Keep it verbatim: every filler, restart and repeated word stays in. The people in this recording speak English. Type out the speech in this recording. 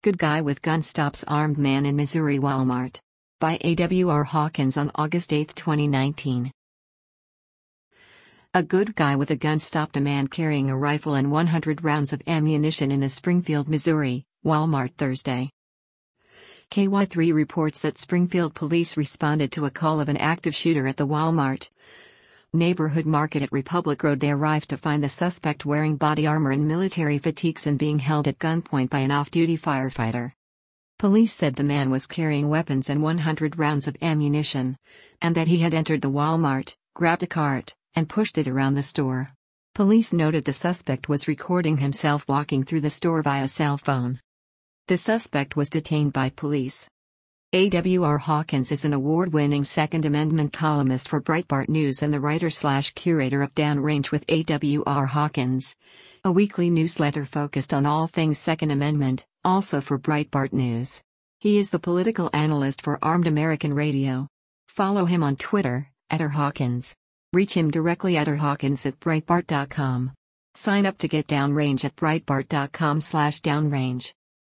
Good guy with gun stops armed man in Missouri Walmart. By A W R Hawkins on August eighth, twenty nineteen. A good guy with a gun stopped a man carrying a rifle and one hundred rounds of ammunition in a Springfield, Missouri, Walmart Thursday. K Y three reports that Springfield police responded to a call of an active shooter at the Walmart neighborhood market at Republic Road. They arrived to find the suspect wearing body armor and military fatigues and being held at gunpoint by an off-duty firefighter. Police said the man was carrying weapons and one hundred rounds of ammunition, and that he had entered the Walmart, grabbed a cart, and pushed it around the store. Police noted the suspect was recording himself walking through the store via cell phone. The suspect was detained by police. A W R Hawkins is an award-winning Second Amendment columnist for Breitbart News and the writer-slash-curator of Downrange with A W R Hawkins, a weekly newsletter focused on all things Second Amendment, also for Breitbart News. He is the political analyst for Armed American Radio. Follow him on Twitter, at R Hawkins. Reach him directly at r hawkins at breitbart dot com. Sign up to get Downrange at breitbart dot com slash downrange.